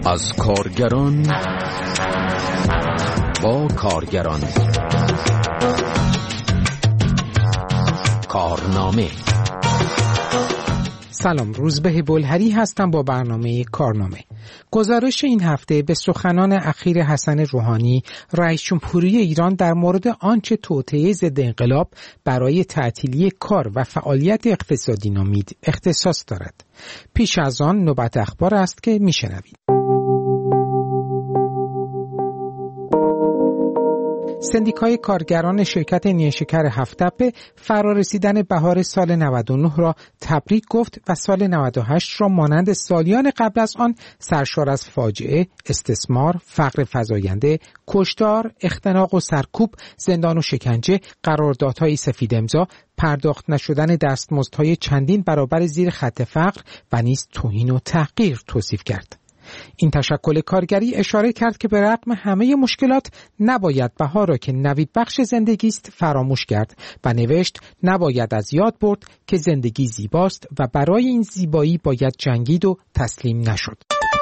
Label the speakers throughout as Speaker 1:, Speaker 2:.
Speaker 1: از کارگران با کارگران. کارنامه.
Speaker 2: سلام، روزبه بلهری هستم با برنامه کارنامه. گزارش این هفته به سخنان اخیر حسن روحانی رئیس جمهوری ایران در مورد آنچه توطئه ضد انقلاب برای تعطیلی کار و فعالیت اقتصادی نامید اختصاص دارد. پیش از آن نوبت اخبار است که میشنوید. سندیکای کارگران شرکت نیشکر هفت‌تپه فرارسیدن بهار سال 99 را تبریک گفت و سال 98 را مانند سالیان قبل از آن سرشار از فاجعه، استثمار، فقر فزاینده، کشتار، اختناق و سرکوب، زندان و شکنجه، قراردادهای سفید امضا، پرداخت نشدن دستمزدهای چندین برابر زیر خط فقر و نیز توهین و تحقیر توصیف کرد. این تشکل کارگری اشاره کرد که به رغم همه مشکلات نباید بهار را که نوید بخش زندگی است فراموش کرد و نوشت نباید از یاد برد که زندگی زیباست و برای این زیبایی باید جنگید و تسلیم نشد.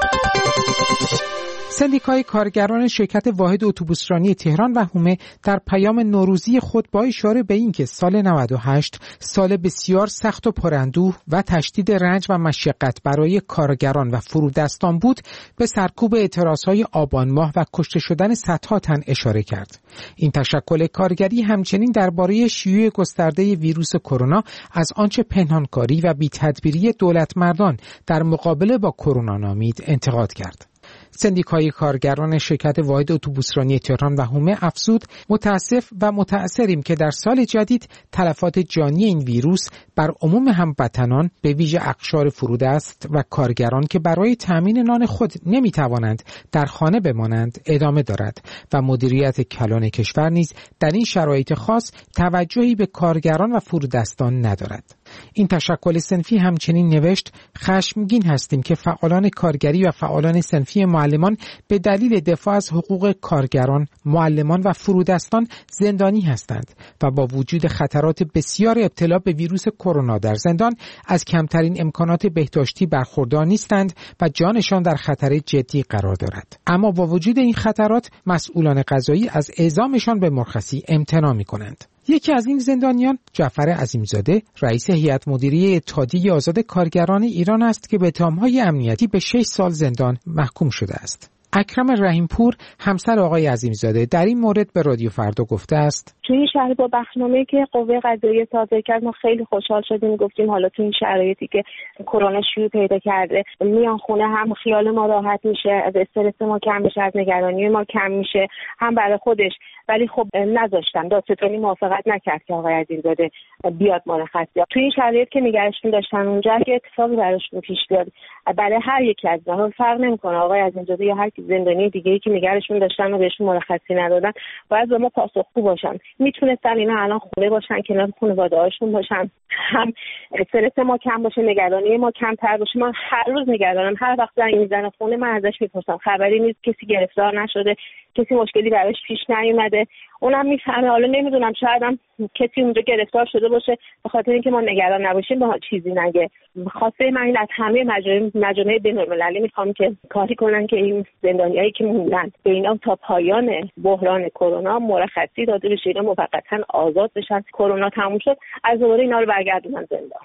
Speaker 2: سندیکای کارگران شرکت واحد اتوبوسرانی تهران و حومه در پیام نوروزی خود با اشاره به اینکه سال 98 سال بسیار سخت و پراندوه و تشدید رنج و مشقت برای کارگران و فرودستان بود، به سرکوب اعتراضهای آبان ماه و کشته شدن صدها تن اشاره کرد. این تشکل کارگری همچنین درباره شیوع گسترده ویروس کرونا از آنچه پنهانکاری و بی‌تدبیری دولتمردان در مقابله با کرونا نامید انتقاد کرد. سندیکای کارگران شرکت واحد اتوبوسرانی تهران و حومه افزود متاسف و متأثریم که در سال جدید تلفات جانی این ویروس بر عموم هموطنان به ویژه اقشار فرودست و کارگران که برای تامین نان خود نمیتوانند در خانه بمانند ادامه دارد و مدیریت کلان کشور نیز در این شرایط خاص توجهی به کارگران و فرودستان ندارد. این تشکل صنفی همچنین نوشت خشمگین هستیم که فعالان کارگری و فعالان صنفی معلمان به دلیل دفاع از حقوق کارگران، معلمان و فرودستان زندانی هستند و با وجود خطرات بسیار ابتلا به ویروس کرونا در زندان از کمترین امکانات بهداشتی برخوردار نیستند و جانشان در خطر جدی قرار دارد. اما با وجود این خطرات مسئولان قضایی از اعزامشان به مرخصی امتناع می‌کنند. یکی از این زندانیان جعفر عظیمزاده رئیس هیئت مدیره اتحادیه آزاد کارگران ایران است که به اتهام‌های امنیتی به 6 سال زندان محکوم شده است. اکرم رحیمپور همسر آقای عظیمزاده در این مورد به رادیو فردا گفته است:
Speaker 3: توی این شهر با بخشنامه‌ای که قوه قضاییه صادر کرد ما خیلی خوشحال شدیم، گفتیم حالا تو این شرایطی که کرونا شیوع پیدا کرده میان خونه هم خیال ما راحت میشه، از استرس ما کم میشه، از نگرانی ما کم میشه، هم برای خودش. ولی خب نذاشتن، دادستانی موافقت نکرد که آقای عظیمزاده بیاد مرخصی. تو این شرایط که نگرشون داشتن اونجا که اتفاقی براشون پیش بیاد برای هر یک از اونها فرق نمیکنه، آقای عظیمزاده یا هر زندانی دیگه‌ای که نگرشون داشتن و بهشون مرخصی ندادن باید به ما پاسخگو باشن. میتونستن اینا الان خونه باشن، کنار خانواده‌هاشون باشن، هم استرس ما کم باشه، نگرانی ما کمتر باشه. من هر روز نگرانم، هر وقت زنگ میزنه خونه من ازش میپرسم خبری نیست، کسی گرفتار نشده، کسی مشکلی براش پیش نیومده. اونم میفهمه. حالا نمیدونم شاید هم کسی اونجا گرفتار شده باشه، به خاطر اینکه ما نگران نباشیم به چیزی نگه. خواسته من از همه مجامع بین‌المللی میخوام که کاری کنن که این زندانیایی که موندن به اینا تا پایان بحران کرونا مرخصی داده بشه، اینا موقتا آزاد بشن. کرونا تموم شد از دوباره اینا رو برگردونن زندان.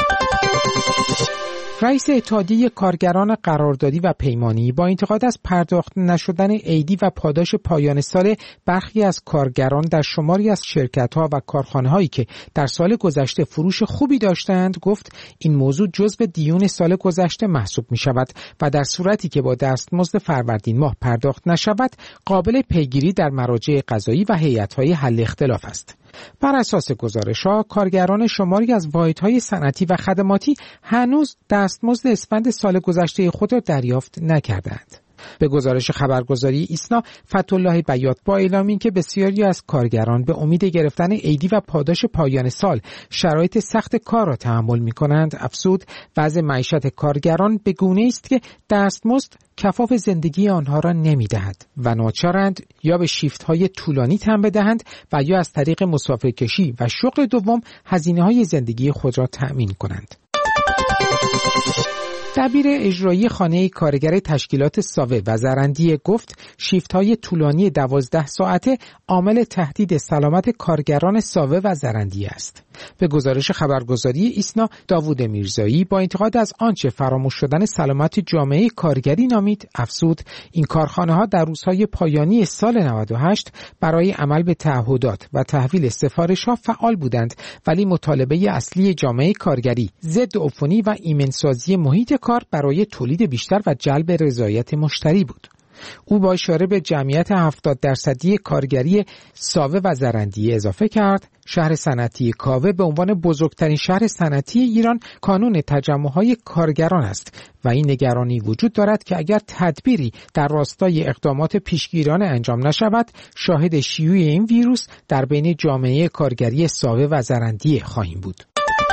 Speaker 2: رئیس اتحادیه کارگران قراردادی و پیمانی با انتقاد از پرداخت نشدن عیدی و پاداش پایان سال برخی از کارگران در شماری از شرکت‌ها و کارخانه‌هایی که در سال گذشته فروش خوبی داشتند گفت این موضوع جزو دیون سال گذشته محسوب می‌شود و در صورتی که با دستمزد فروردین ماه پرداخت نشود قابل پیگیری در مراجع قضایی و هیئت‌های حل اختلاف است. بر اساس گزارش‌ها کارگران شماری از واحدهای صنعتی و خدماتی هنوز دستمزد اسفند سال گذشته خود را دریافت نکردند. به گزارش خبرگزاری ایسنا، فتح‌الله بیات با اعلام اینکه بسیاری از کارگران به امید گرفتن عیدی و پاداش پایان سال شرایط سخت کار را تحمل می‌کنند، افزود وضع معیشت کارگران به گونه‌ای است که دستمزد کفاف زندگی آنها را نمی‌دهد و ناچارند یا به شیفت‌های طولانی تن بدهند و یا از طریق مسافرکشی و شغل دوم هزینه‌های زندگی خود را تأمین کنند. دبیر اجرایی خانه کارگر تشکیلات ساوه و زرندیه گفت شیفت‌های طولانی 12 ساعته عامل تهدید سلامت کارگران ساوه و زرندیه است. به گزارش خبرگزاری ایسنا، داوود میرزایی با انتقاد از آنچه فراموش شدن سلامت جامعه کارگری نامید، افزود این کارخانه‌ها در روزهای پایانی سال 98 برای عمل به تعهدات و تحویل سفارش‌ها فعال بودند، ولی مطالبه اصلی جامعه کارگری ضد عفونی و ایمن‌سازی محیط کار برای تولید بیشتر و جلب رضایت مشتری بود. او با اشاره به جمعیت 70% کارگری ساوه و زرندیه اضافه کرد شهر صنعتی کاوه به عنوان بزرگترین شهر صنعتی ایران کانون تجمع‌های کارگران است و این نگرانی وجود دارد که اگر تدبیری در راستای اقدامات پیشگیرانه انجام نشود شاهد شیوع این ویروس در بین جامعه کارگری ساوه و زرندیه خواهیم بود.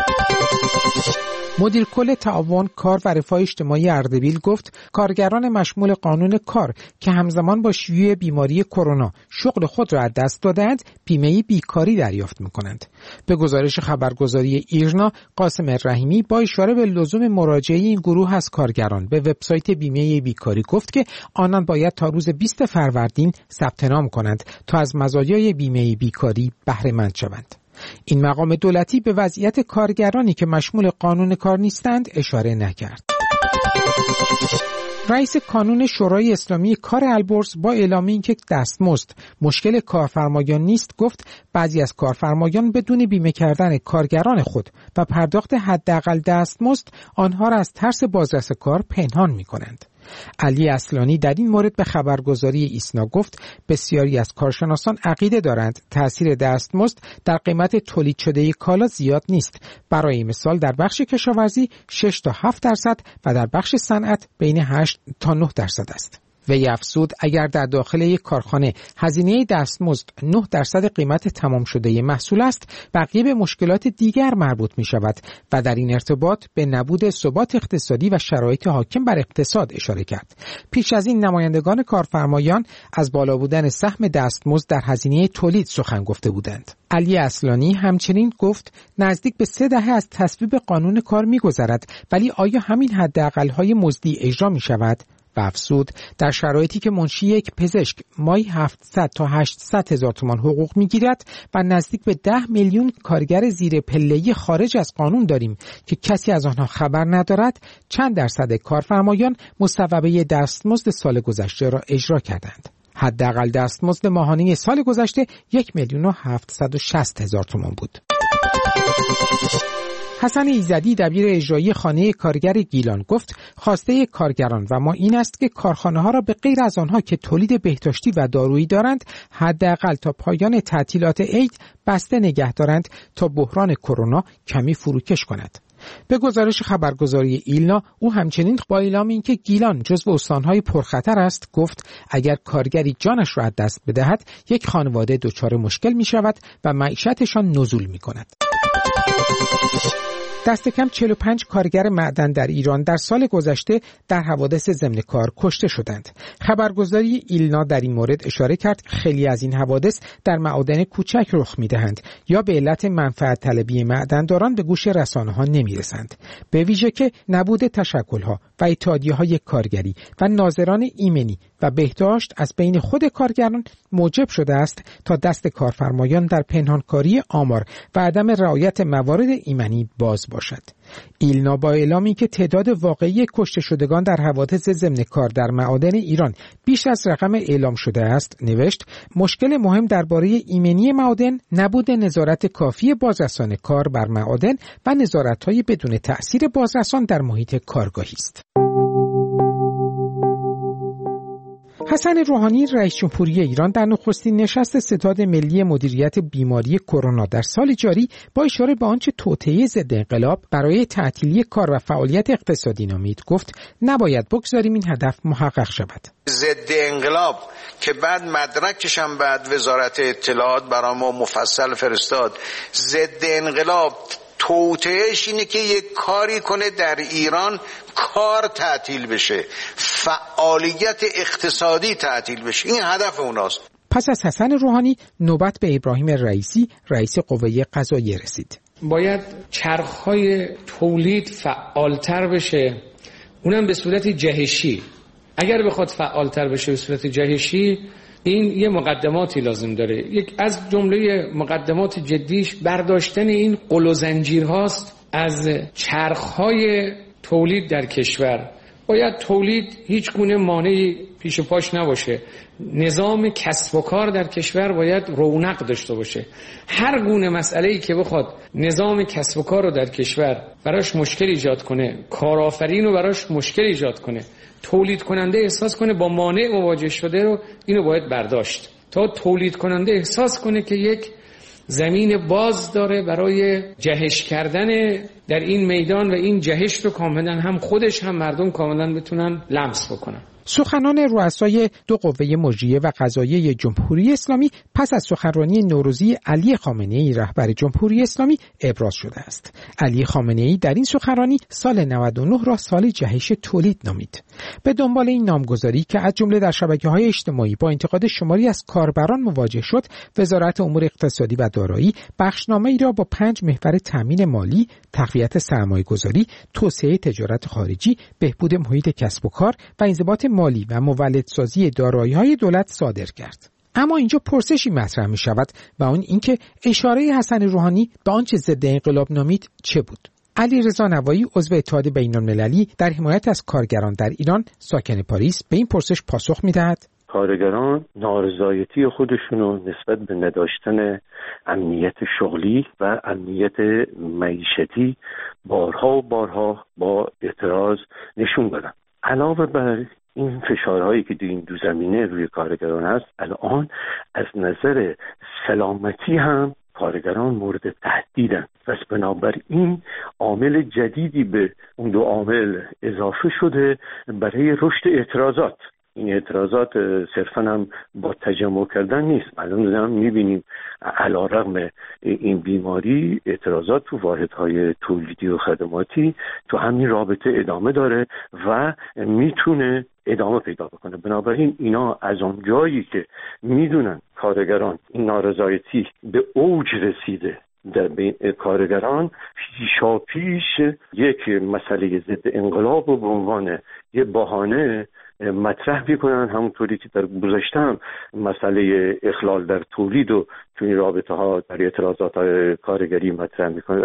Speaker 2: مدیر کل تعاون کار و رفاه اجتماعی اردبیل گفت کارگران مشمول قانون کار که همزمان با شیوع بیماری کرونا شغل خود را از دست دادند بیمه بیکاری دریافت می‌کنند. به گزارش خبرگزاری ایرنا، قاسم رحیمی با اشاره به لزوم مراجعه این گروه از کارگران به وبسایت بیمه بیکاری گفت که آنان باید تا روز 20 فروردین ثبت نام کنند تا از مزایای بیمه بیکاری بهره مند شوند. این مقام دولتی به وضعیت کارگرانی که مشمول قانون کار نیستند اشاره نکرد. رئیس کانون شورای اسلامی کار البرز با اعلام اینکه دستمزد مشکل کارفرمایان نیست گفت بعضی از کارفرمایان بدون بیمه کردن کارگران خود و پرداخت حداقل دستمزد آنها را از ترس بازرس کار پنهان می‌کنند. علی اصلانی در این مورد به خبرگزاری ایسنا گفت بسیاری از کارشناسان عقیده دارند تأثیر دستمزد در قیمت تولید شده کالا زیاد نیست. برای مثال در بخش کشاورزی 6 تا 7% و در بخش صنعت بین 8 تا 9% است. وی افزود اگر در داخل یک کارخانه هزینه دستمزد 9% قیمت تمام شده محصول است، بقیه به مشکلات دیگر مربوط می شود و در این ارتباط به نبود ثبات اقتصادی و شرایط حاکم بر اقتصاد اشاره کرد. پیش از این نمایندگان کارفرمایان از بالا بودن سهم دستمزد در هزینه تولید سخن گفته بودند. علی اصلانی همچنین گفت نزدیک به 3 دهه از تصویب قانون کار می گذرد، ولی آیا همین حداقل‌های مزدی اجرا می شود؟ و افزود در شرایطی که منشی یک پزشک ماهی 700 تا 800 هزار تومان حقوق میگیرد و نزدیک به 10 میلیون کارگر زیر پله‌ای خارج از قانون داریم که کسی از آنها خبر ندارد، چند درصد کارفرمایان مصوبه دستمزد سال گذشته را اجرا کردند. حداقل دستمزد ماهانه سال گذشته 1,760,000 تومان بود. حسن ایزدی دبیر اجرایی خانه کارگر گیلان گفت خواسته کارگران و ما این است که کارخانه‌ها را به غیر از آنها که تولید بهداشتی و دارویی دارند حداقل تا پایان تعطیلات عید بسته نگه دارند تا بحران کرونا کمی فروکش کند. به گزارش خبرگزاری ایلنا او همچنین با اعلام اینکه گیلان جزو استانهای پرخطر است گفت اگر کارگری جانش را از دست بدهد یک خانواده دچار مشکل می شود و معیشتشان نزول می کند. دست کم 45 کارگر معدن در ایران در سال گذشته در حوادث ضمن کار کشته شدند. خبرگزاری ایلنا در این مورد اشاره کرد خیلی از این حوادث در معادن کوچک رخ می‌دهند یا به علت منفعت طلبی معدنداران به گوش رسانه‌ها نمی‌رسند. به ویژه که نبود تشکل‌ها و اتحادیه‌های کارگری و ناظران ایمنی و بهداشت از بین خود کارگران موجب شده است تا دست کارفرمایان در پنهانکاری آمار و عدم رعایت موارد ایمنی باز باشد. ایلنا با اعلامی که تعداد واقعی کشته شدگان در حوادث ضمن کار در معادن ایران بیش از رقم اعلام شده است نوشت مشکل مهم درباره ایمنی معادن نبود نظارت کافی بازرسان کار بر معادن و نظارت‌های بدون تأثیر بازرسان در محیط کارگاهی است. حسن روحانی رئیس جمهوری ایران در نخستین نشست ستاد ملی مدیریت بیماری کرونا در سال جاری با اشاره به آنچه توطئه ضد انقلاب برای تعطیلی کار و فعالیت اقتصادی نامید گفت نباید بگذاریم این هدف محقق شود.
Speaker 4: ضد انقلاب که بعد مدرکش هم بعد وزارت اطلاعات برای ما مفصل فرستاد، ضد انقلاب توطئه‌اش اینه که یک کاری کنه در ایران کار تعطیل بشه، فعالیت اقتصادی تعطیل بشه. این هدف اوناست.
Speaker 2: پس از حسن روحانی نوبت به ابراهیم رئیسی رئیس قوه قضاییه رسید.
Speaker 5: باید چرخهای تولید فعالتر بشه اونم به صورت جهشی. اگر بخواد فعالتر بشه به صورت جهشی، این یه مقدماتی لازم داره. یک از جمله مقدمات جدیش برداشتن این قل و زنجیر هاست از چرخهای تولید در کشور. باید تولید هیچ گونه مانعی پیش پاش نباشه. نظام کسب و کار در کشور باید رونق داشته باشه. هر گونه مسئله‌ای که بخواد نظام کسب و کار رو در کشور براش مشکل ایجاد کنه، کارآفرین رو براش مشکل ایجاد کنه، تولید کننده احساس کنه با مانع مواجه شده، رو اینو باید برداشت تا تولید کننده احساس کنه که یک زمین باز داره برای جهش کردن در این میدان و این جهش رو کاملا هم خودش هم مردم کاملا بتونن لمس بکنن.
Speaker 2: سخنان رؤسای دو قوه مجریه و قضاییه جمهوری اسلامی پس از سخنرانی نوروزی علی خامنه‌ای رهبر جمهوری اسلامی ابراز شده است. علی خامنه‌ای در این سخنرانی سال 99 را سال جهش تولید نامید. به دنبال این نامگذاری که از جمله در شبکه‌های اجتماعی با انتقاد شماری از کاربران مواجه شد، وزارت امور اقتصادی و دارایی بخشنامه‌ای را با 5 محور تامین مالی، تقویت سرمایه‌گذاری، توسعه تجارت خارجی، بهبود محیط کسب و کار و انضباط مالی و مولدسازی دارایی‌های دولت صادر کرد. اما اینجا پرسشی مطرح می شود و اون اینکه اشاره حسن روحانی به آنچه ضد انقلاب نامید چه بود؟ علیرضا نوایی عضو اتحاد بین‌المللی در حمایت از کارگران در ایران ساکن پاریس به این پرسش پاسخ می‌دهد:
Speaker 6: کارگران نارضایتی خودشونو نسبت به نداشتن امنیت شغلی و امنیت معیشتی بارها و بارها با اعتراض نشون دادن. علاوه بر این فشارهایی که این دو زمینه روی کارگران هست، الان از نظر سلامتی هم کارگران مورد تهدیدن. پس بنابراین عامل جدیدی به اون دو عامل اضافه شده برای رشد اعتراضات. این اعتراضات صرفا هم با تجمع کردن نیست. الان هم میبینیم علیرغم این بیماری اعتراضات تو واحدهای تولیدی و خدماتی تو همین رابطه ادامه داره و میتونه ادامه پیدا بکنه. بنابراین اینا از اون جایی که میدونن کارگران این نارضایتی به اوج رسیده در بین کارگران، پیشاپیش یک مسئله ضد انقلاب و به عنوان یه بهانه مطرح میکنن، همونطوری که در گذشته مسئله اخلال در تولید و تو این رابطه ها در اعتراضات کارگری مطرح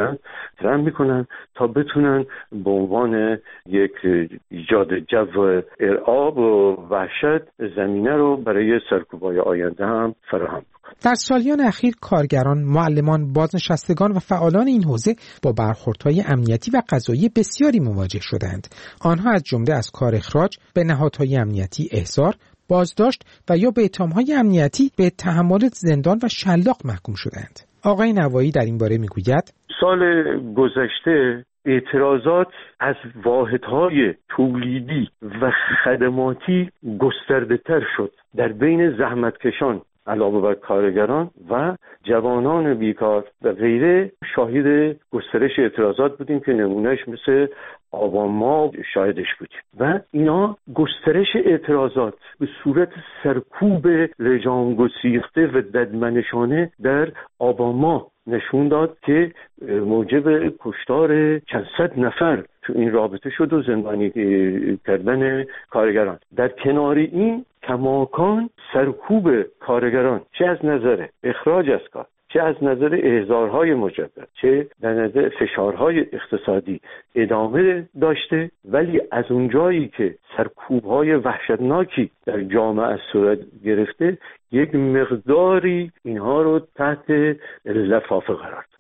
Speaker 6: میکنن تا بتونن به عنوان یک ایجاد جو ارعاب و وحشت زمینه رو برای سرکوبای آینده هم فراهم.
Speaker 2: در سالیان اخیر کارگران، معلمان، بازنشستگان و فعالان این حوزه با برخوردهای امنیتی و قضایی بسیاری مواجه شدند. آنها از جمله از کار اخراج، به نهادهای امنیتی احضار، بازداشت و یا به اتهامهای امنیتی به تحمل زندان و شلاق محکوم شدند. آقای نوایی در این باره میگوید:
Speaker 6: سال گذشته اعتراضات از واحدهای تولیدی و خدماتی گسترده تر شد در بین زحمتکشان علاوه بر کارگران و جوانان بیکار و غیره. شاهد گسترش اعتراضات بودیم که نمونهش مثل آبان ماه شاهدش بودیم و اینا گسترش اعتراضات به صورت سرکوب لجام گسیخته و ددمنشانه در آبان ماه نشون داد که موجب کشتار چند صد نفر تو این رابطه شد و زندانی کردن کارگران. در کنار این کماکان سرکوب کارگران چه از نظر اخراج از کار، چه از نظر احضارهای مجدد، چه در نظر فشارهای اقتصادی ادامه داشته، ولی از اونجایی که سرکوبهای وحشتناکی در جامعه صورت گرفته یک مقداری اینها رو تحت لفافه قرار داد.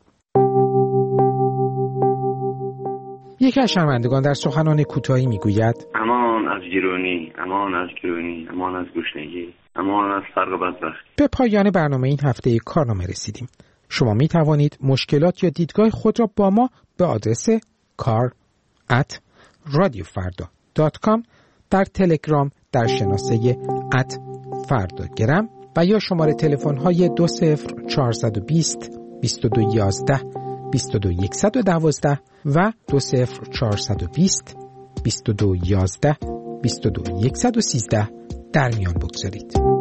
Speaker 2: یکی از شنوندگان در سخنان کوتاهی میگوید:
Speaker 7: امان از گرونی، امان از گرونی، امان از گشنگی، امان از فقر و بدبختی.
Speaker 2: به پایان برنامه این هفته کارنامه رسیدیم. شما می توانید مشکلات یا دیدگاه خود را با ما به آدرس kar@radiofarda.com در تلگرام در شناسه @fardagram و یا شماره تلفن های 20420 2211 22112 و 20420 2211 22113 در میان بگذارید.